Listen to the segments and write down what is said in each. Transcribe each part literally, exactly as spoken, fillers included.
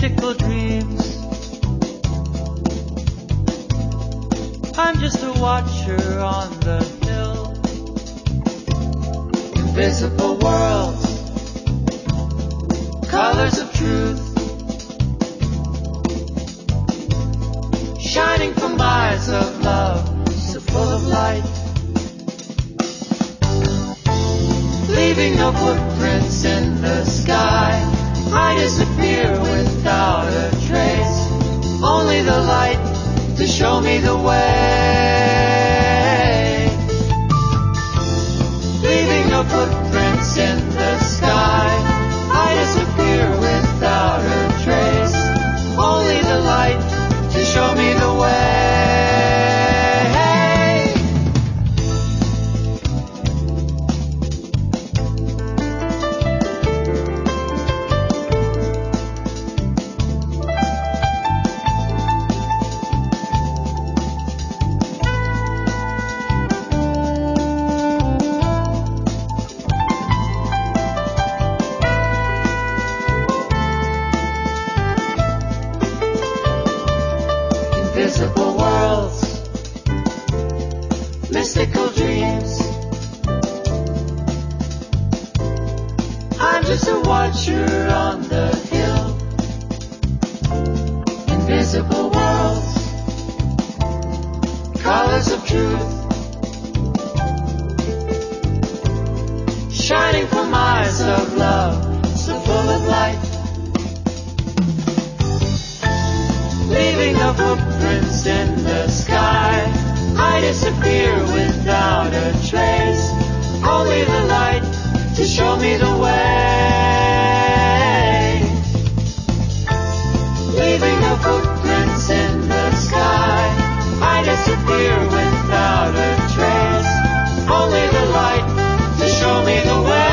mystical dreams. I'm just a watcher on the hill. Invisible worlds, colors of truth, shining from eyes of love, so full of light, leaving no footprints in the sky. I disappear without a trace, only the light to show me the way, leaving no footprints in the sky. I disappear without a trace, only the light to show me the way. Invisible worlds, mystical dreams. I'm just a watcher on the hill. Invisible worlds, colors of truth, shining from eyes of love, so full of light, leaving no footprints in the sky. I disappear without a trace, only the light to show me the way, leaving no footprints in the sky. I disappear without a trace, only the light to show me the way.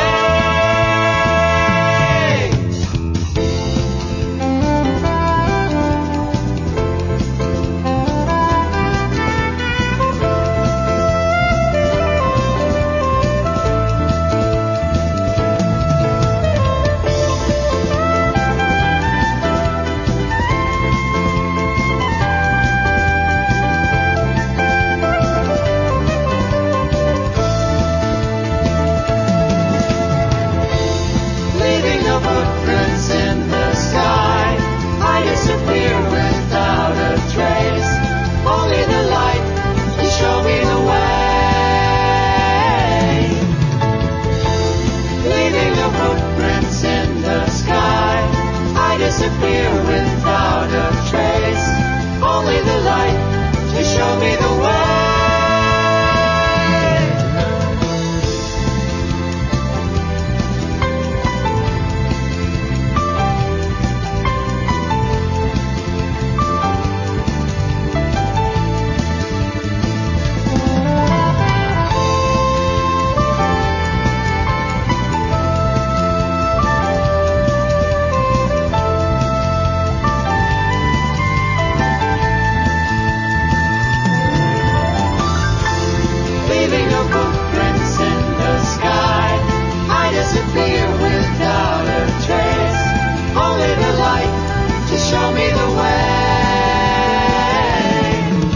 Leaving no footprints in the sky. I disappear without a trace, only the light to show me the way, leaving no footprints in the sky. I disappear without a trace, only the light to show me the way. Leaving no footprints in the sky. I disappear without a trace, only the light to show me the way,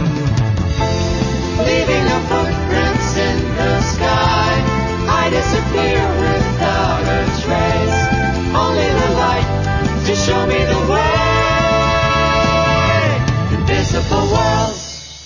leaving no footprints in the sky. I disappear without a trace, only the light to show me the way. Invisible worlds.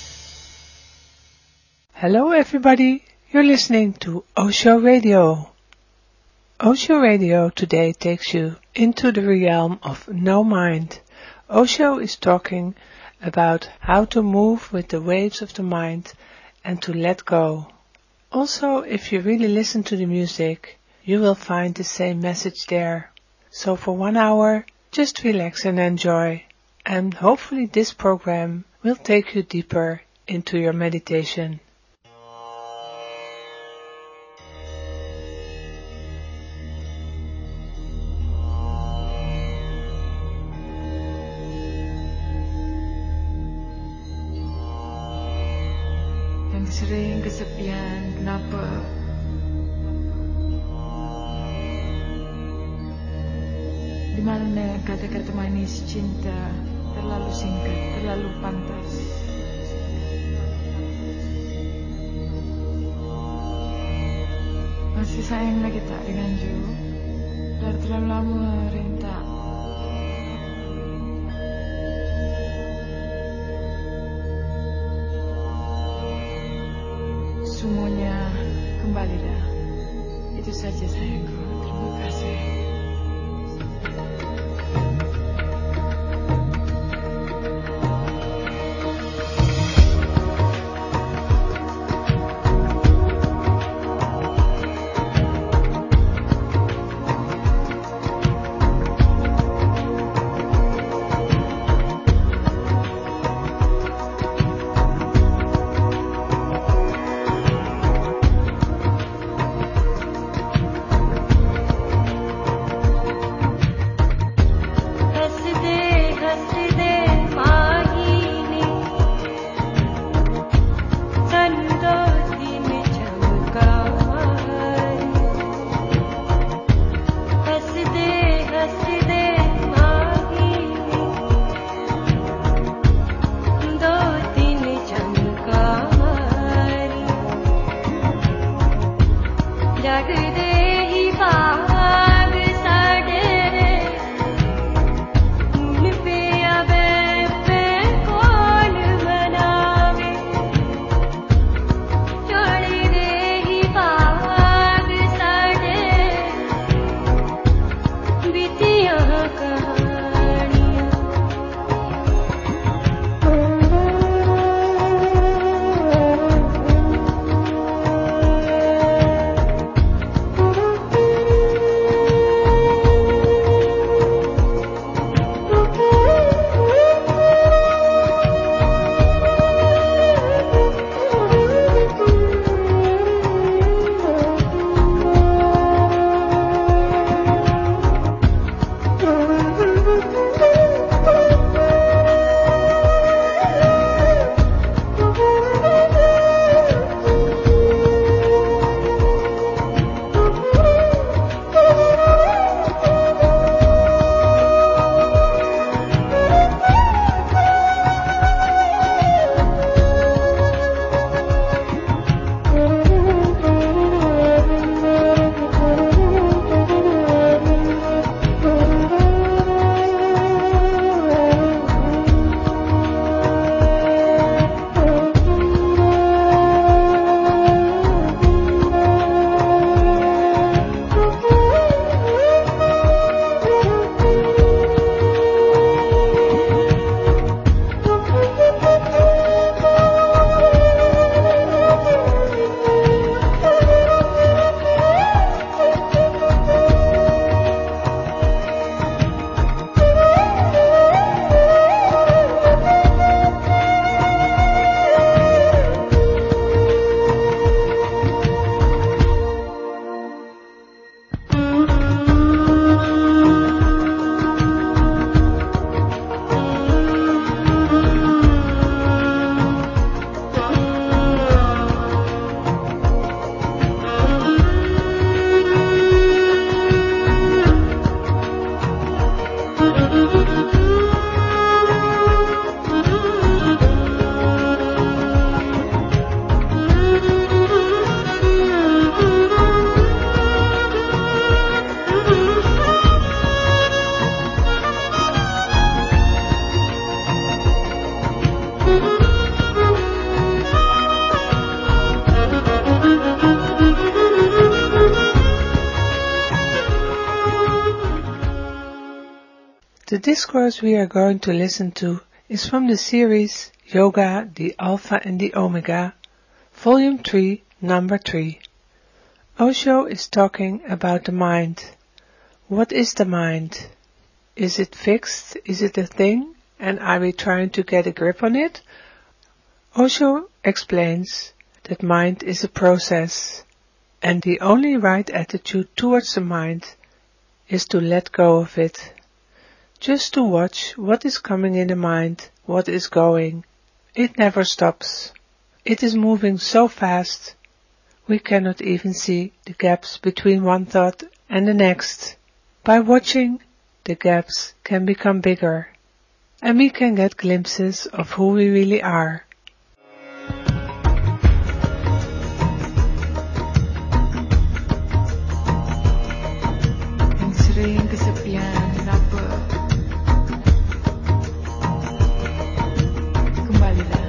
Hello everybody, you're listening to Osho Radio. Osho Radio today takes you into the realm of no mind. Osho is talking about how to move with the waves of the mind and to let go. Also, if you really listen to the music, you will find the same message there. So for one hour, just relax and enjoy. And hopefully this program will take you deeper into your meditation. Sering kesepian, kenapa? Di mana kata-kata manis cinta terlalu singkat, terlalu pantas. Masih sayang lagi tak dengan Ju? Dari terlalu lama renta. Semuanya kembali dah. Itu saja sayangku. Terima kasih. The discourse we are going to listen to is from the series Yoga, the Alpha and the Omega, Volume three, Number three. Osho is talking about the mind. What is the mind? Is it fixed? Is it a thing? And are we trying to get a grip on it? Osho explains that mind is a process, and the only right attitude towards the mind is to let go of it. Just to watch what is coming in the mind, what is going. It never stops. It is moving so fast, we cannot even see the gaps between one thought and the next. By watching the gaps can become bigger, and we can get glimpses of who we really are. Yang sering kesepian, kenapa? Kembalilah.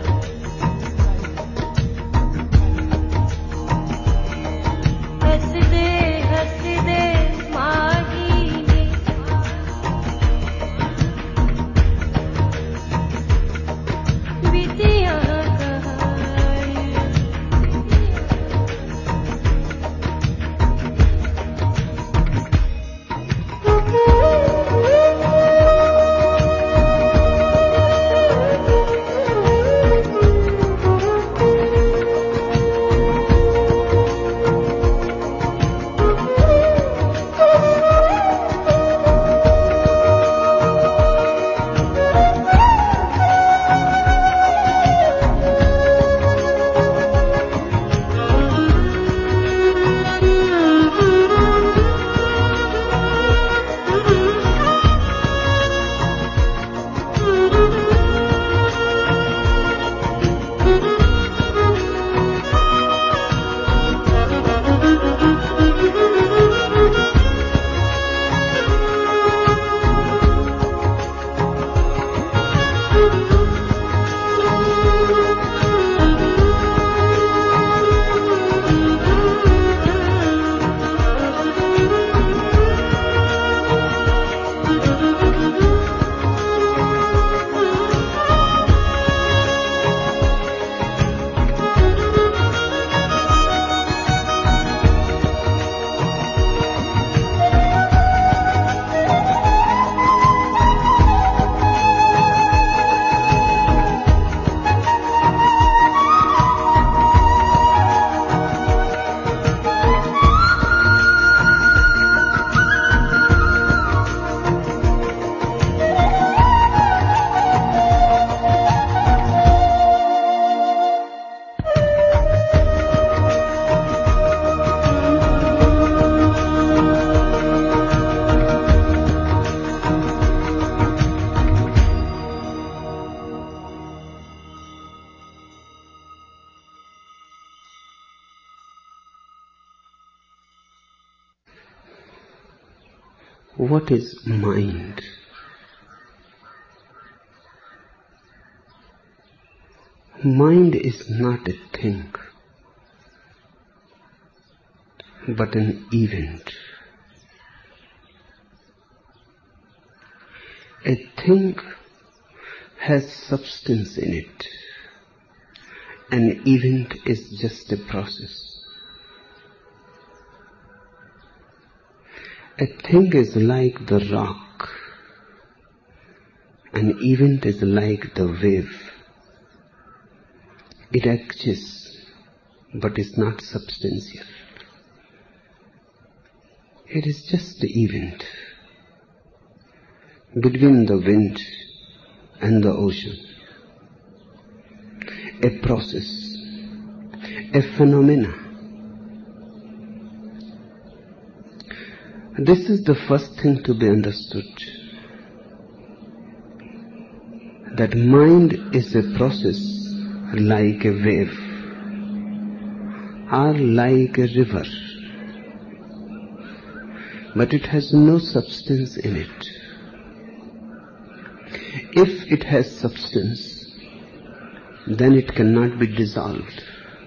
What is mind? Mind is not a thing, but an event. A thing has substance in it. An event is just a process. A thing is like the rock. An event is like the wave. It exists, but is not substantial. It is just the event between the wind and the ocean. A process, a phenomena. This is the first thing to be understood, that mind is a process like a wave or like a river, but it has no substance in it. If it has substance, then it cannot be dissolved.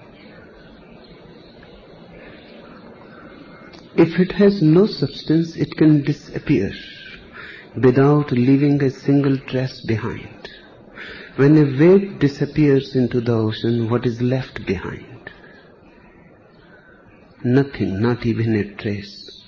If it has no substance, it can disappear without leaving a single trace behind. When a wave disappears into the ocean, what is left behind? Nothing, not even a trace.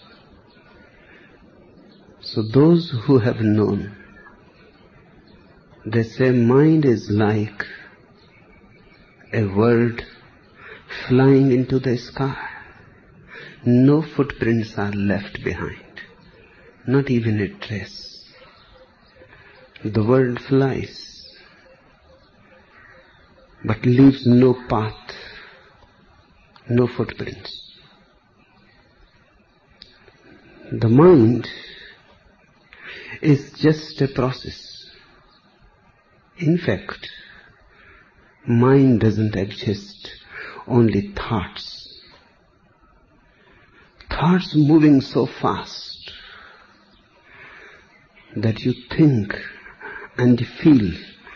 So those who have known, they say mind is like a bird flying into the sky. No footprints are left behind, not even a trace. The bird flies, but leaves no path, no footprints. The mind is just a process. In fact, mind doesn't exist, only thoughts. Thoughts moving so fast that you think and feel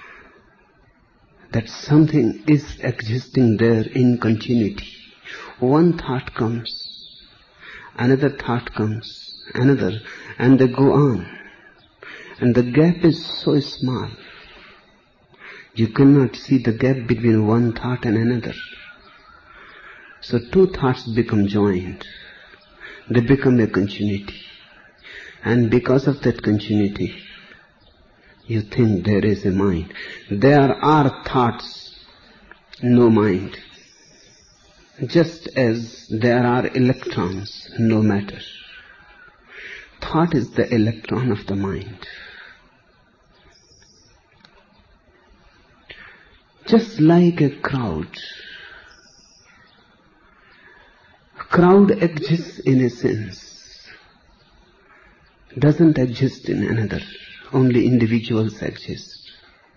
that something is existing there in continuity. One thought comes, another thought comes, another, and they go on. And the gap is so small. You cannot see the gap between one thought and another. So two thoughts become joined. They become a continuity. And because of that continuity, you think there is a mind. There are thoughts, no mind. Just as there are electrons, no matter. Thought is the electron of the mind. Just like a crowd. A crowd exists in a sense, doesn't exist in another. Only individuals exist.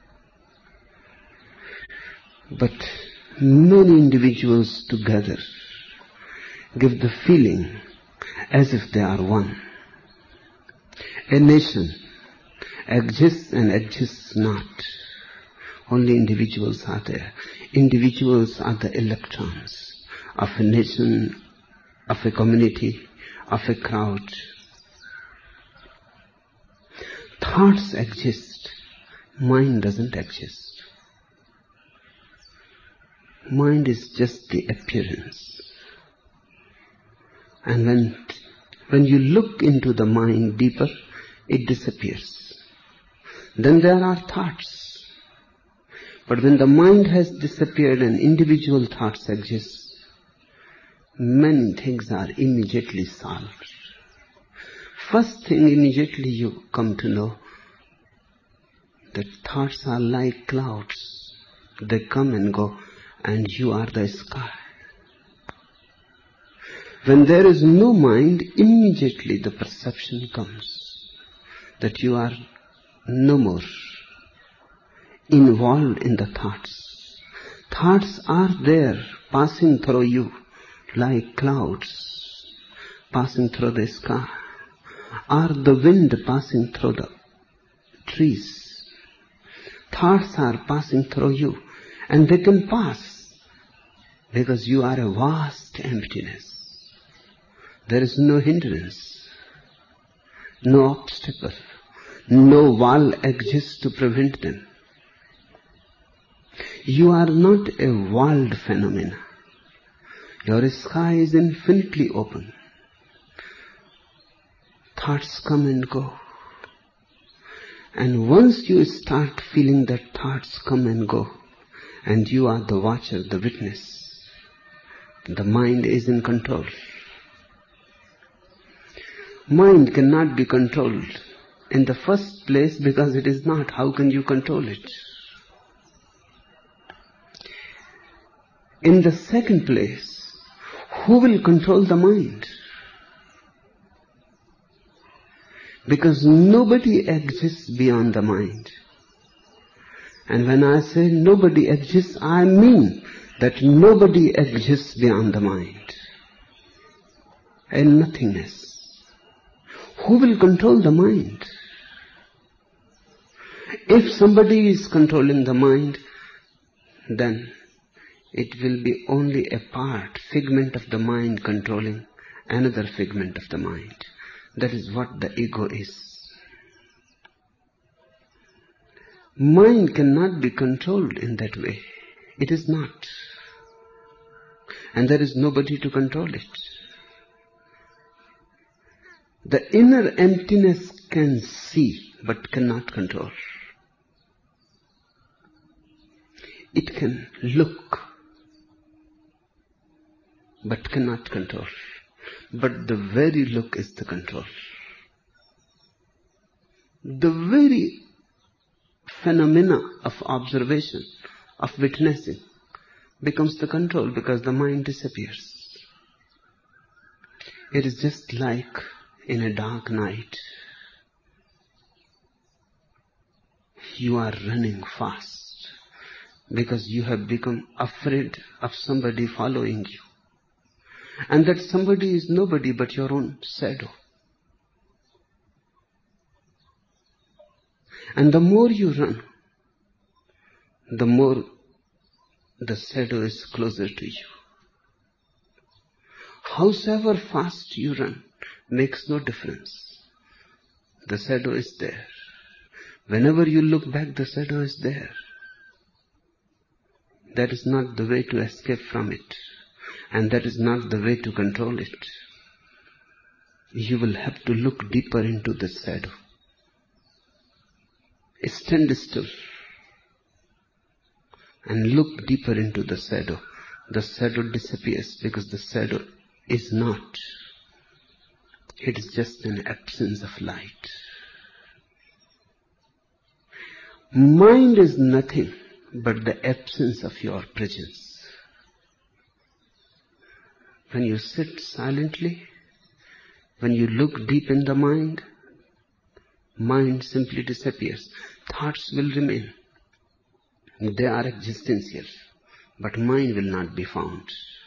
But many individuals together give the feeling as if they are one. A nation exists and exists not. Only individuals are there. Individuals are the electrons of a nation, of a community, of a crowd. Thoughts exist. Mind doesn't exist. Mind is just the appearance. And when, when you look into the mind deeper, it disappears. Then there are thoughts. But when the mind has disappeared and individual thoughts exist, many things are immediately solved. First thing immediately you come to know that thoughts are like clouds. They come and go, and you are the sky. When there is no mind, immediately the perception comes that you are no more involved in the thoughts. Thoughts are there, passing through you like clouds, passing through the sky, or the wind passing through the trees. Thoughts are passing through you, and they can pass because you are a vast emptiness. There is no hindrance, no obstacle, no wall exists to prevent them. You are not a walled phenomena. Your sky is infinitely open. Thoughts come and go. And once you start feeling that thoughts come and go, and you are the watcher, the witness, the mind is in control. Mind cannot be controlled in the first place because it is not. How can you control it? In the second place, who will control the mind? Because nobody exists beyond the mind. And when I say nobody exists, I mean that nobody exists beyond the mind. And nothingness. Who will control the mind? If somebody is controlling the mind, then it will be only a part, figment of the mind controlling another figment of the mind. That is what the ego is. Mind cannot be controlled in that way. It is not. And there is nobody to control it. The inner emptiness can see but cannot control. It can look but cannot control. But the very look is the control. The very phenomena of observation, of witnessing, becomes the control because the mind disappears. It is just like in a dark night. you are running fast because you have become afraid of somebody following you. And that somebody is nobody but your own shadow. And the more you run, the more the shadow is closer to you. Howsoever fast you run makes no difference. The shadow is there. Whenever you look back, the shadow is there. That is not the way to escape from it. And that is not the way to control it. You will have to look deeper into the shadow. Stand still and look deeper into the shadow. The shadow disappears because the shadow is not. It is just an absence of light. Mind is nothing but the absence of your presence. When you sit silently, when you look deep in the mind, mind simply disappears. Thoughts will remain. They are existential, but mind will not be found.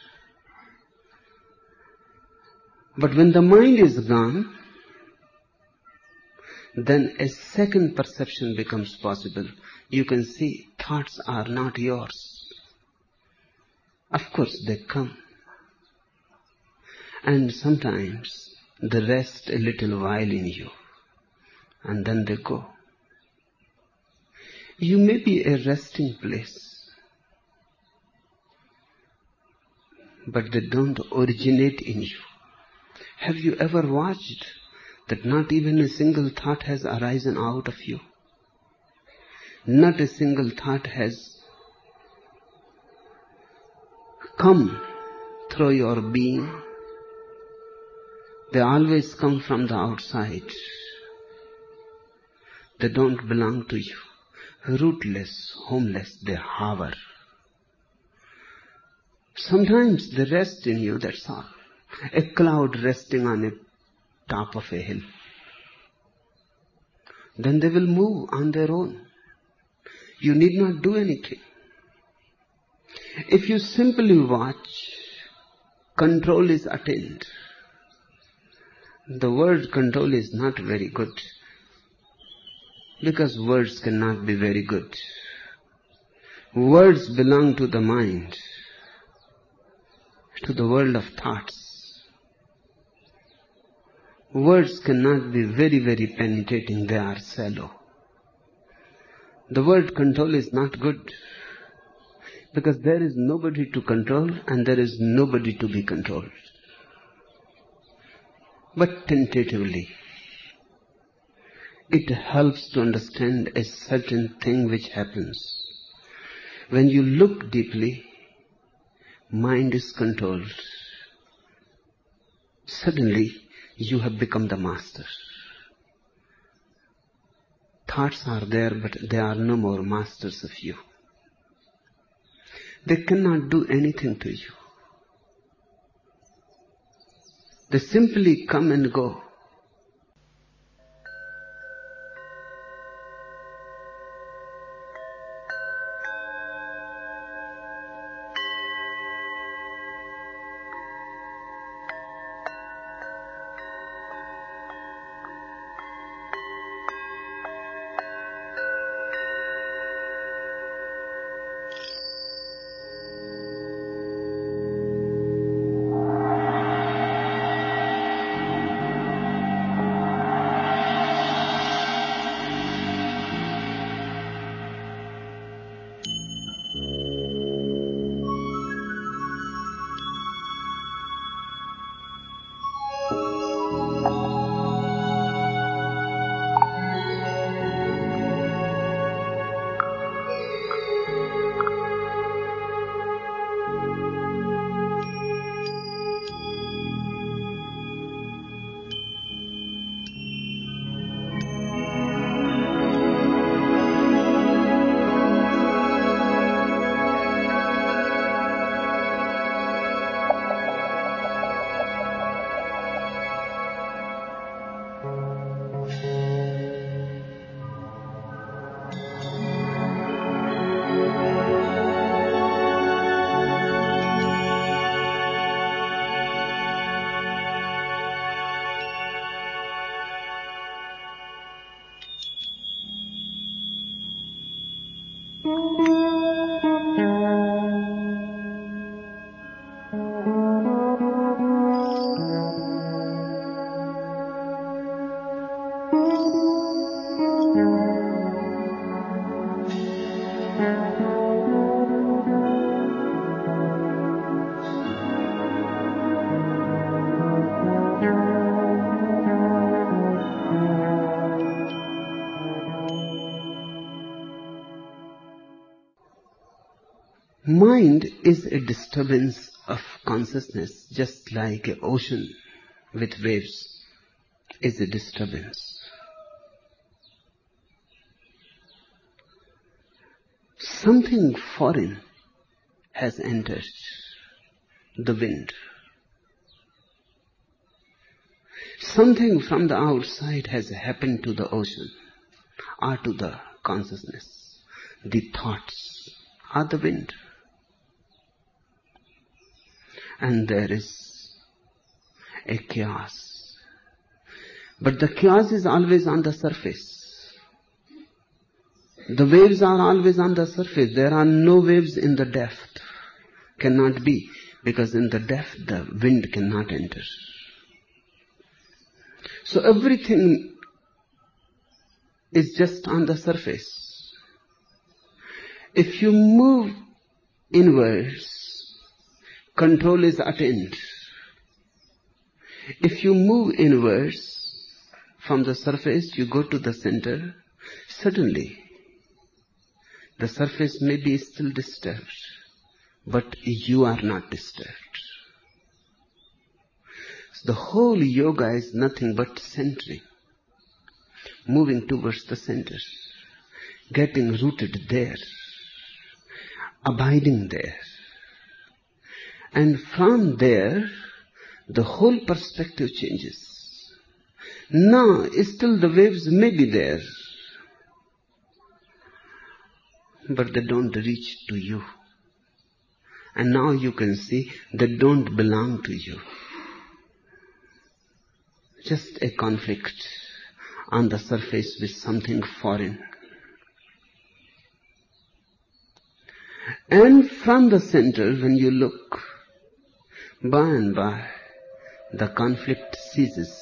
But when the mind is gone, then a second perception becomes possible. You can see thoughts are not yours. Of course they come. And sometimes they rest a little while in you. And then they go. You may be a resting place, but they don't originate in you. Have you ever watched that not even a single thought has arisen out of you? Not a single thought has come through your being. They always come from the outside. They don't belong to you. Rootless, homeless, they hover. Sometimes they rest in you, that's all. A cloud resting on the top of a hill. Then they will move on their own. You need not do anything. If you simply watch, control is attained. The word control is not very good, because words cannot be very good. Words belong to the mind, to the world of thoughts. Words cannot be very, very penetrating, they are shallow. The word control is not good, because there is nobody to control and there is nobody to be controlled. But tentatively, it helps to understand a certain thing which happens. When you look deeply, mind is controlled. Suddenly, you have become the master. Thoughts are there, but they are no more masters of you. They cannot do anything to you. They simply come and go. Mind is a disturbance of consciousness, just like an ocean with waves is a disturbance. Something foreign has entered, the wind. Something from the outside has happened to the ocean or to the consciousness. The thoughts are the wind. And there is a chaos. But the chaos is always on the surface. The waves are always on the surface. There are no waves in the depth. Cannot be, because in the depth the wind cannot enter. So everything is just on the surface. If you move inwards, control is attained. If you move inwards from the surface, you go to the center, suddenly the surface may be still disturbed, but you are not disturbed. So the whole yoga is nothing but centering, moving towards the center, getting rooted there, abiding there. And from there, the whole perspective changes. Now, still the waves may be there, but they don't reach to you. And now you can see they don't belong to you. Just a conflict on the surface with something foreign. And from the center, when you look, by and by, the conflict ceases.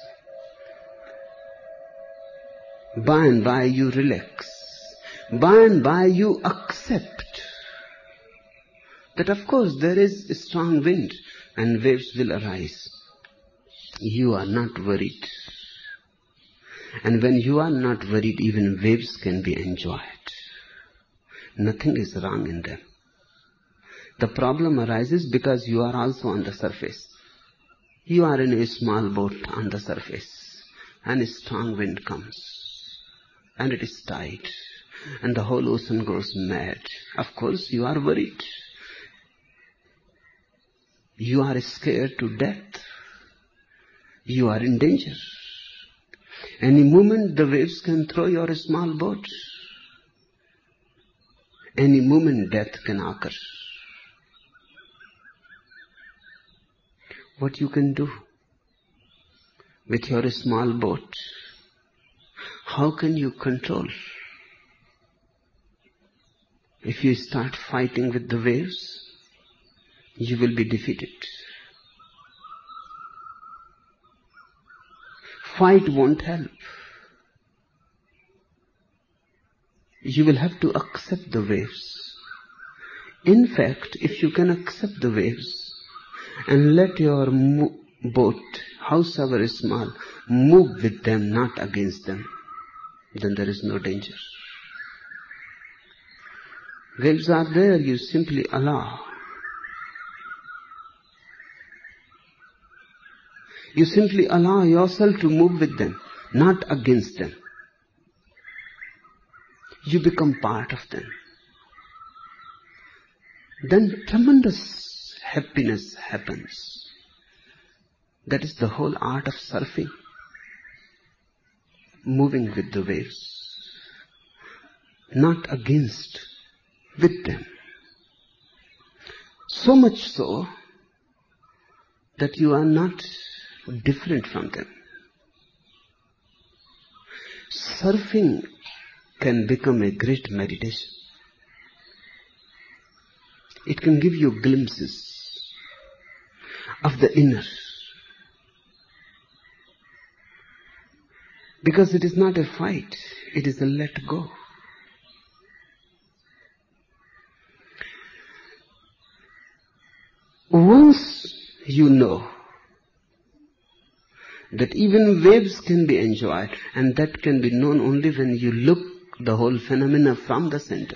By and by you relax. By and by you accept that of course there is a strong wind and waves will arise. You are not worried. And when you are not worried, even waves can be enjoyed. Nothing is wrong in them. The problem arises because you are also on the surface. You are in a small boat on the surface, and a strong wind comes, and it is tight, and the whole ocean goes mad. Of course, you are worried. You are scared to death. You are in danger. Any moment the waves can throw your small boat. Any moment death can occur. What you can do with your small boat? How can you control? If you start fighting with the waves, you will be defeated. Fight won't help. You will have to accept the waves. In fact, if you can accept the waves, and let your mo- boat, howsoever small, move with them, not against them, then there is no danger. Waves are there, you simply allow. You simply allow yourself to move with them, not against them. You become part of them. Then tremendous happiness happens. That is the whole art of surfing. Moving with the waves. Not against, with them. So much so that you are not different from them. Surfing can become a great meditation. It can give you glimpses of the inner. Because it is not a fight, it is a let go. Once you know that even waves can be enjoyed, and that can be known only when you look the whole phenomena from the center.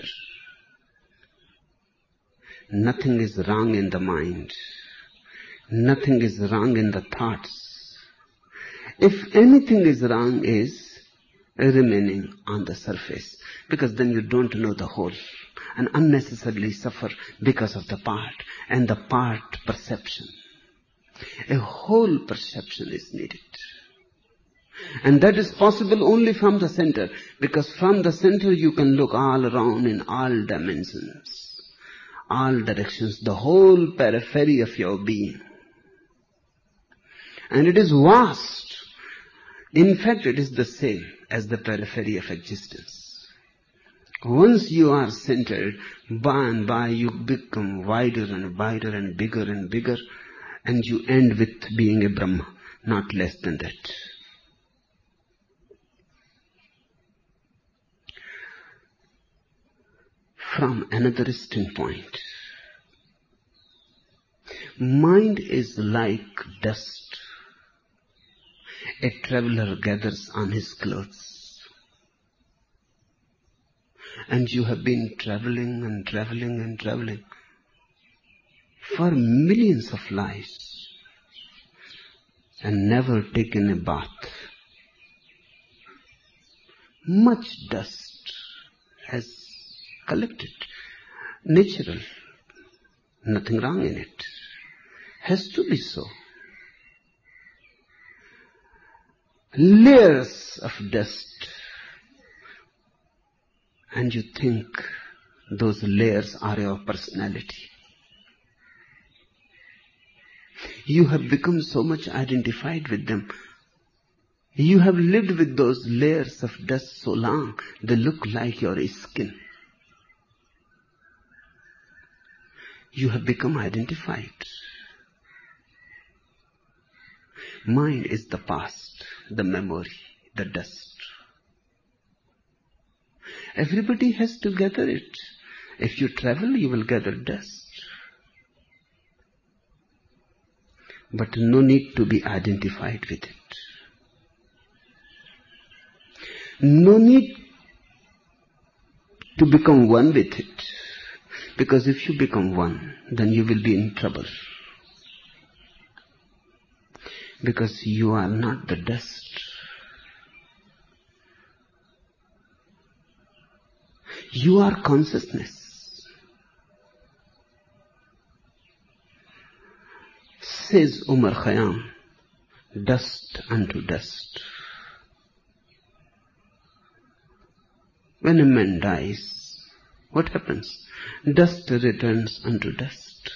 Nothing is wrong in the mind. Nothing is wrong in the thoughts. If anything is wrong is remaining on the surface, because then you don't know the whole and unnecessarily suffer because of the part and the part perception. A whole perception is needed. And that is possible only from the center, because from the center you can look all around in all dimensions, all directions, the whole periphery of your being. And it is vast. In fact, it is the same as the periphery of existence. Once you are centered, by and by you become wider and wider and bigger and bigger, and you end with being a Brahma, not less than that. From another standpoint, mind is like dust. A traveler gathers on his clothes. And you have been traveling and traveling and traveling for millions of lives and never taken a bath. Much dust has collected. Natural. Nothing wrong in it. Has to be so. Layers of dust. And you think those layers are your personality. You have become so much identified with them. You have lived with those layers of dust so long, they look like your skin. You have become identified. Mind is the past, the memory, the dust. Everybody has to gather it. If you travel, you will gather dust. But no need to be identified with it. No need to become one with it. Because if you become one, then you will be in trouble. Because you are not the dust. You are consciousness. Says Umar Khayyam, dust unto dust. When a man dies, what happens? Dust returns unto dust.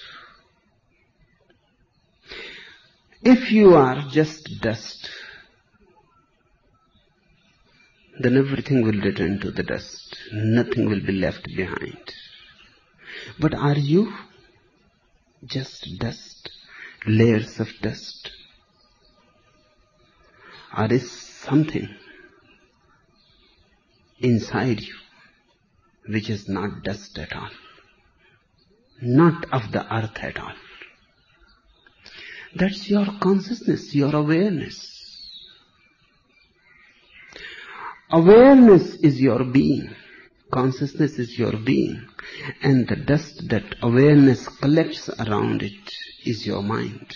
If you are just dust, then everything will return to the dust. Nothing will be left behind. But are you just dust? Layers of dust? Or is something inside you which is not dust at all? Not of the earth at all. That's your consciousness, your awareness. Awareness is your being. Consciousness is your being. And the dust that awareness collects around it is your mind.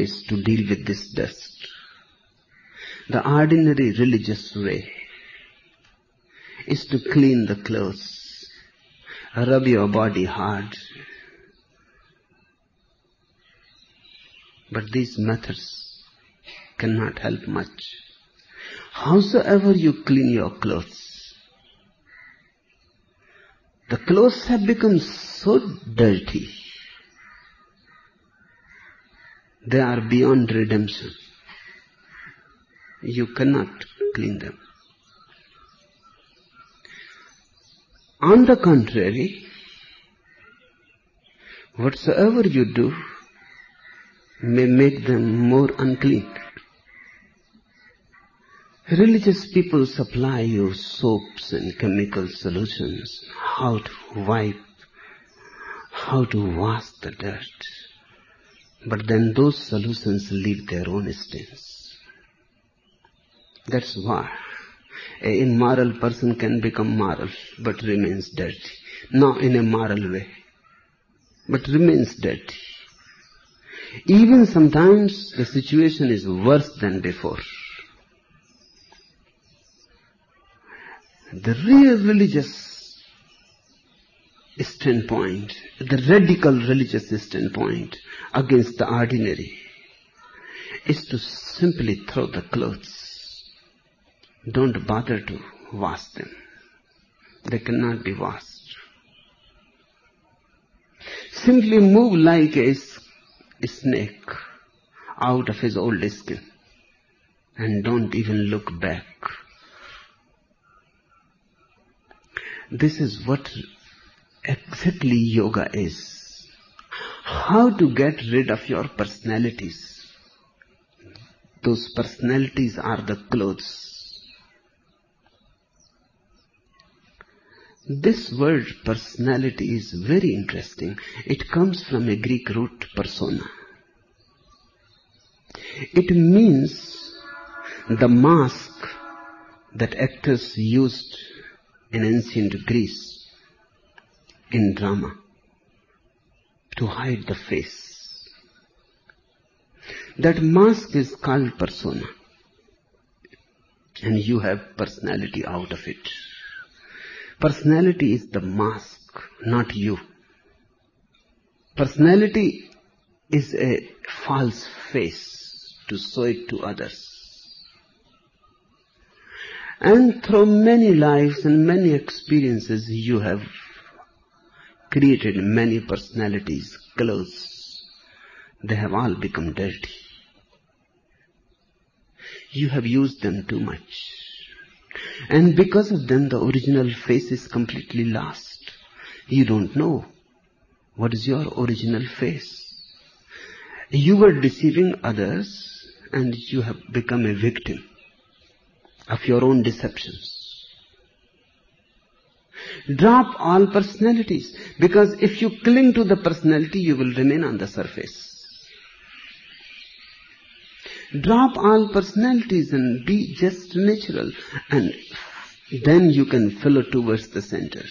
is to deal with this dust. The ordinary religious way is to clean the clothes, rub your body hard. But these methods cannot help much. Howsoever you clean your clothes, the clothes have become so dirty, they are beyond redemption. You cannot clean them. On the contrary, whatsoever you do may make them more unclean. Religious people supply you soaps and chemical solutions, how to wipe, how to wash the dirt. But then those solutions leave their own stains. That's why an immoral person can become moral but remains dirty. Not in a moral way, but remains dirty. Even sometimes the situation is worse than before. The real religious standpoint, the radical religious standpoint against the ordinary is to simply throw the clothes. Don't bother to wash them. They cannot be washed. Simply move like a snake out of his old skin and don't even look back. This is what exactly yoga is. How to get rid of your personalities. Those personalities are the clothes. This word personality is very interesting. It comes from a Greek root persona. It means the mask that actors used in ancient Greece in drama to hide the face. That mask is called persona, and you have personality out of it. Personality is the mask, not you. Personality is a false face to show it to others. And through many lives and many experiences, you have created many personalities, clothes. They have all become dirty. You have used them too much. And because of them, the original face is completely lost. You don't know what is your original face. You were deceiving others and you have become a victim of your own deceptions. Drop all personalities, because if you cling to the personality, you will remain on the surface. Drop all personalities and be just natural, and then you can flow towards the center.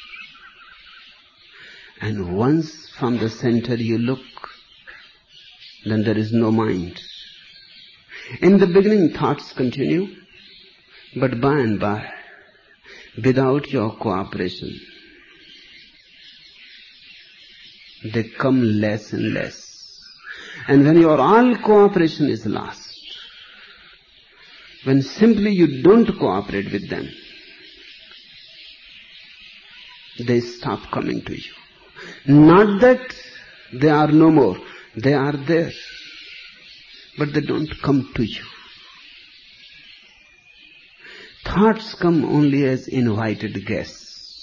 And once from the center you look, then there is no mind. In the beginning, thoughts continue. But by and by, without your cooperation, they come less and less. And when your all cooperation is lost, when simply you don't cooperate with them, they stop coming to you. Not that they are no more, they are there, but they don't come to you. Thoughts come only as invited guests.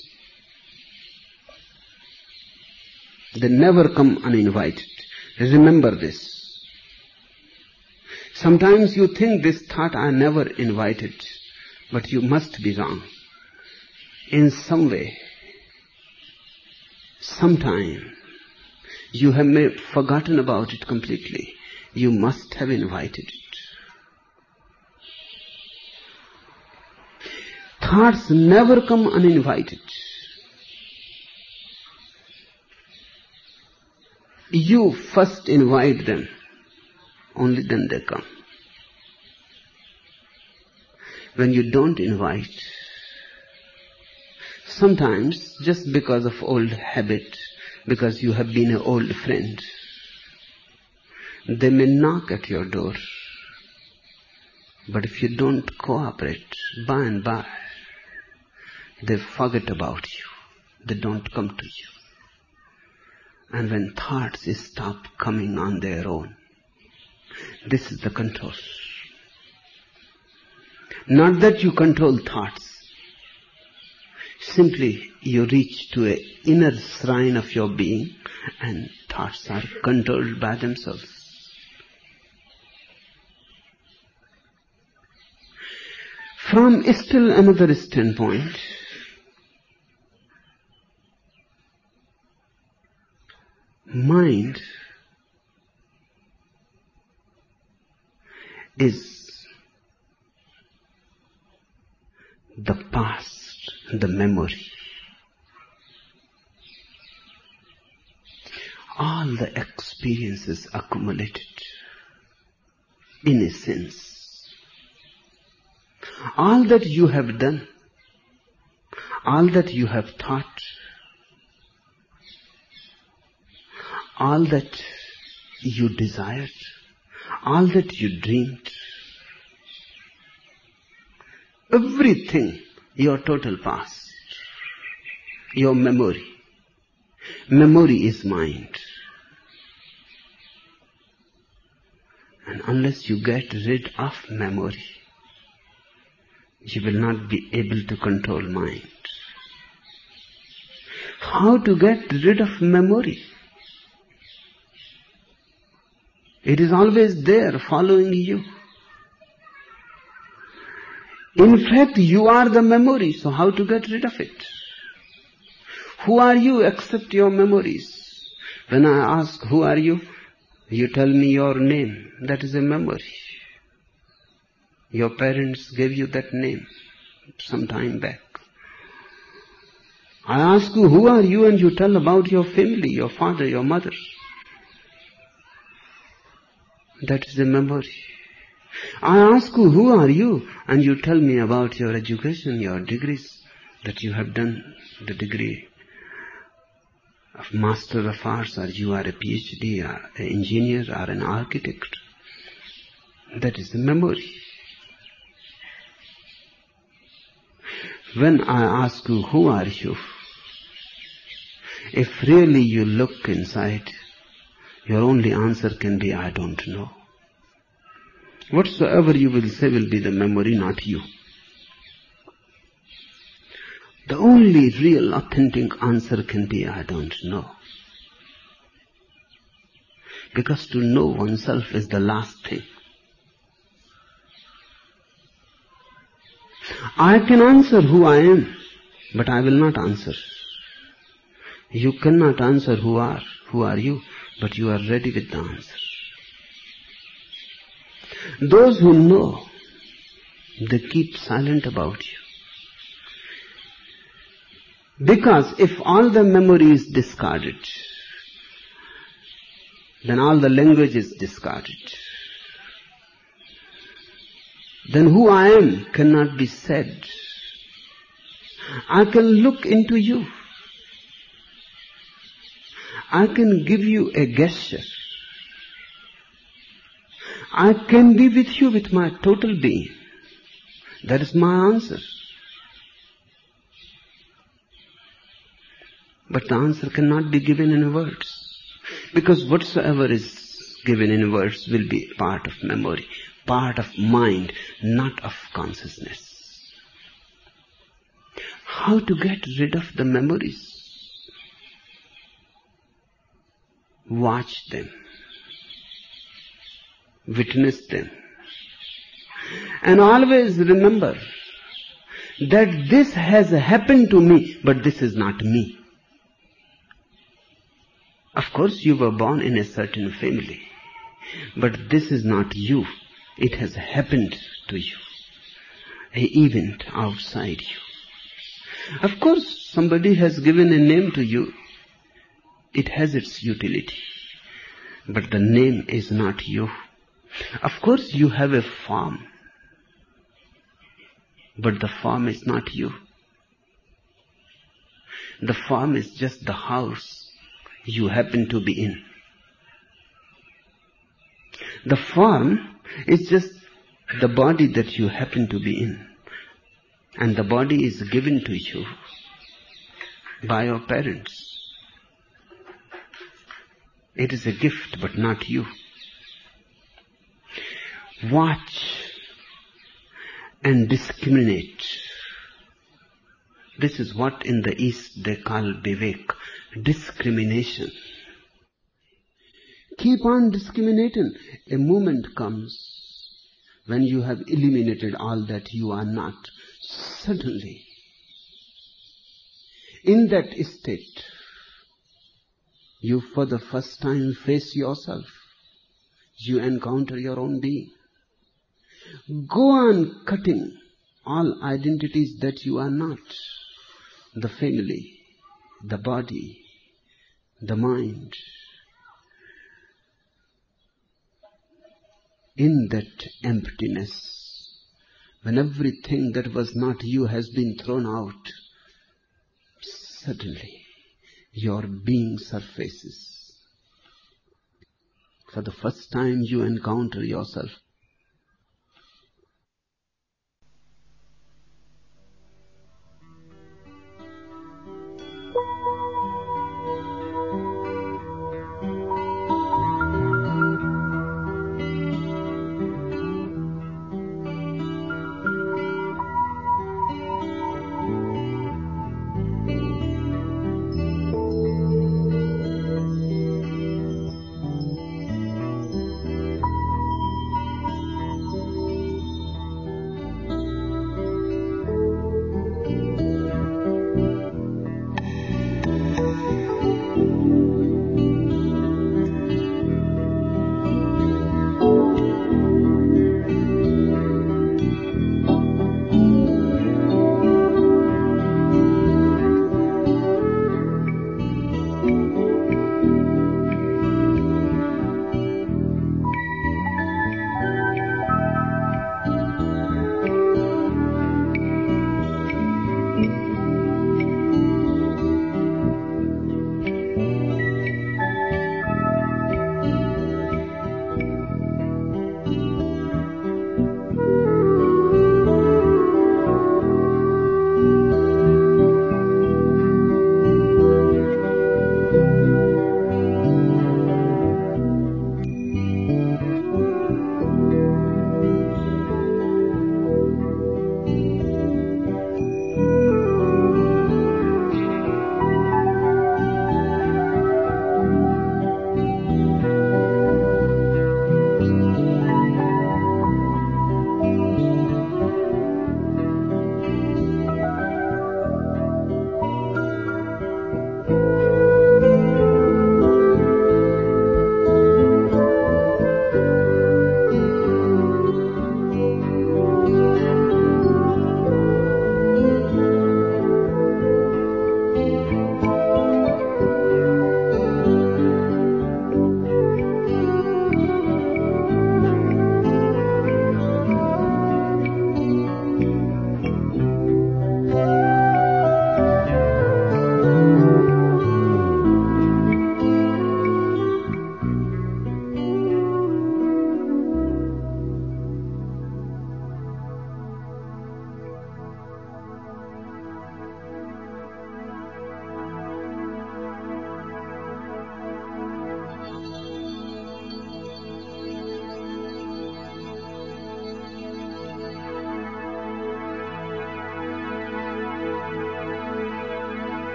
They never come uninvited. Remember this. Sometimes you think this thought, I never invited, but you must be wrong. In some way, sometime, you have may forgotten about it completely. You must have invited it. Thoughts never come uninvited. You first invite them. only then they come. When you don't invite, sometimes just because of old habit, because you have been an old friend, they may knock at your door. But if you don't cooperate, by and by, they forget about you. They don't come to you. And when thoughts stop coming on their own, this is the control. Not that you control thoughts. Simply you reach to an inner shrine of your being and thoughts are controlled by themselves. From still another standpoint, mind is the past, the memory. All the experiences accumulated in a sense. All that you have done, all that you have thought, all that you desired, all that you dreamed, everything, your total past, your memory. Memory is mind. And unless you get rid of memory, you will not be able to control mind. How to get rid of memory? It is always there following you. In fact, you are the memory, so how to get rid of it? Who are you except your memories? When I ask, who are you? You tell me your name. That is a memory. Your parents gave you that name some time back. I ask you, who are you? And you tell about your family, your father, your mother. That is a memory. I ask you, who are you? And you tell me about your education, your degrees, that you have done the degree of Master of Arts, or you are a PhD, or an engineer, or an architect. That is the memory. When I ask you, who are you? If really you look inside, your only answer can be, I don't know. Whatsoever you will say will be the memory, not you. The only real authentic answer can be, I don't know. Because to know oneself is the last thing. I can answer who I am, but I will not answer. You cannot answer who are, who are you, but you are ready with the answer. Those who know, they keep silent about you. Because if all the memory is discarded, then all the language is discarded. Then who I am cannot be said. I can look into you. I can give you a gesture. I can be with you with my total being. That is my answer. But the answer cannot be given in words. Because whatsoever is given in words will be part of memory, part of mind, not of consciousness. How to get rid of the memories? Watch them. Witness them. And always remember that this has happened to me, but this is not me. Of course, you were born in a certain family, but this is not you. It has happened to you. An event outside you. Of course, somebody has given a name to you. It has its utility. But the name is not you. Of course you have a form, but the form is not you. The form is just the house you happen to be in. The form is just the body that you happen to be in. And the body is given to you by your parents. It is a gift, but not you. Watch and discriminate. This is what in the East they call Vivek, discrimination. Keep on discriminating. A moment comes when you have eliminated all that you are not. Suddenly, in that state, you for the first time face yourself. You encounter your own being. Go on cutting all identities that you are not. The family, the body, the mind. In that emptiness, when everything that was not you has been thrown out, suddenly your being surfaces. For the first time you encounter yourself.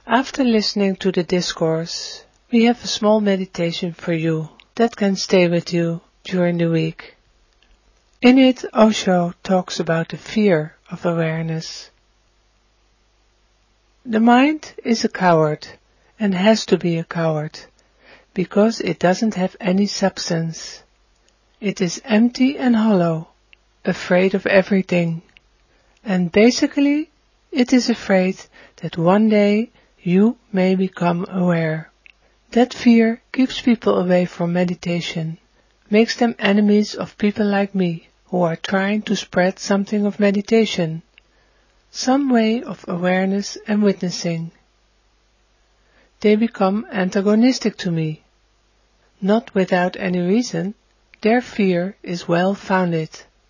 After listening to the discourse, we have a small meditation for you that can stay with you during the week. In it, Osho talks about the fear of awareness. The mind is a coward and has to be a coward because it doesn't have any substance. It is empty and hollow, afraid of everything, and basically it is afraid that one day you may become aware. That fear keeps people away from meditation, makes them enemies of people like me who are trying to spread something of meditation, some way of awareness and witnessing. They become antagonistic to me. Not without any reason, their fear is well founded.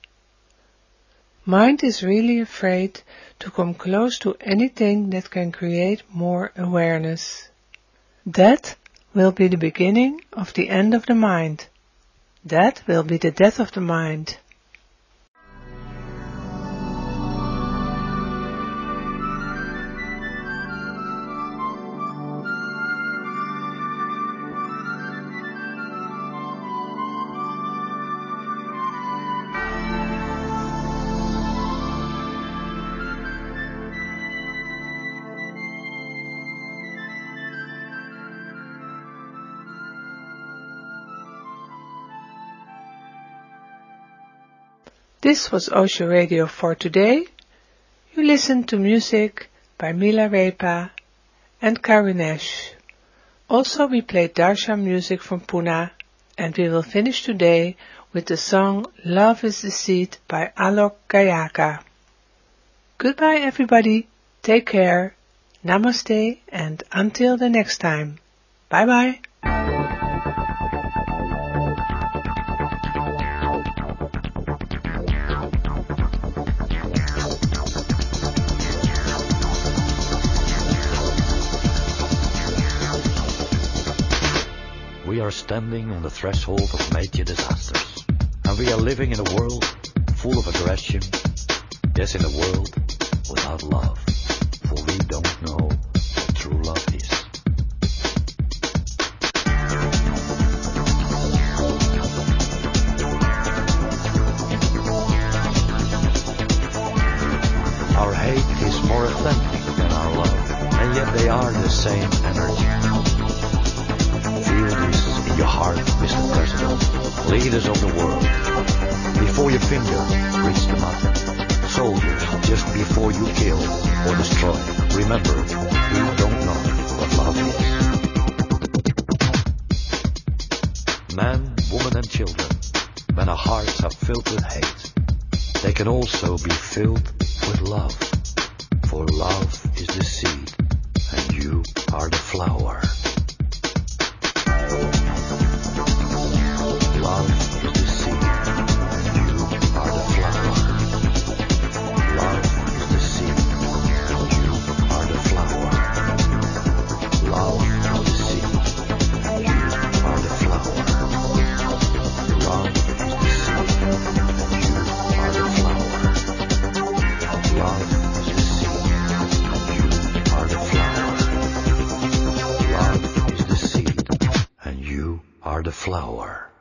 Mind is really afraid to come close to anything that can create more awareness. That will be the beginning of the end of the mind. That will be the death of the mind. This was Osho Radio for today. You listened to music by Milarepa and Karunesh. Also we played Darshan music from Pune, and we will finish today with the song Love is the Seed by Alok Gayaka. Goodbye everybody, take care, namaste, and until the next time. Bye bye. We are standing on the threshold of major disasters, and we are living in a world full of aggression, yes, in a world without love, for we don't know what true love is. Our hate is more authentic than our love, and yet they are the same energy. Feel this in your heart, Mister President, leaders of the world. Before your finger reach the mountain, soldiers, just before you kill or destroy, remember, we don't know what love is. Man, woman and children, when our hearts are filled with hate, they can also be filled with love. For love is the seed, and you are the flower. Love is the seed, and you are the flower. Love is the seed, and you are the flower. Love is the seed, and you are the flower. Love is the seed, and you are the flower. Love is the seed, and you are the flower. Love is the seed, and you are the flower.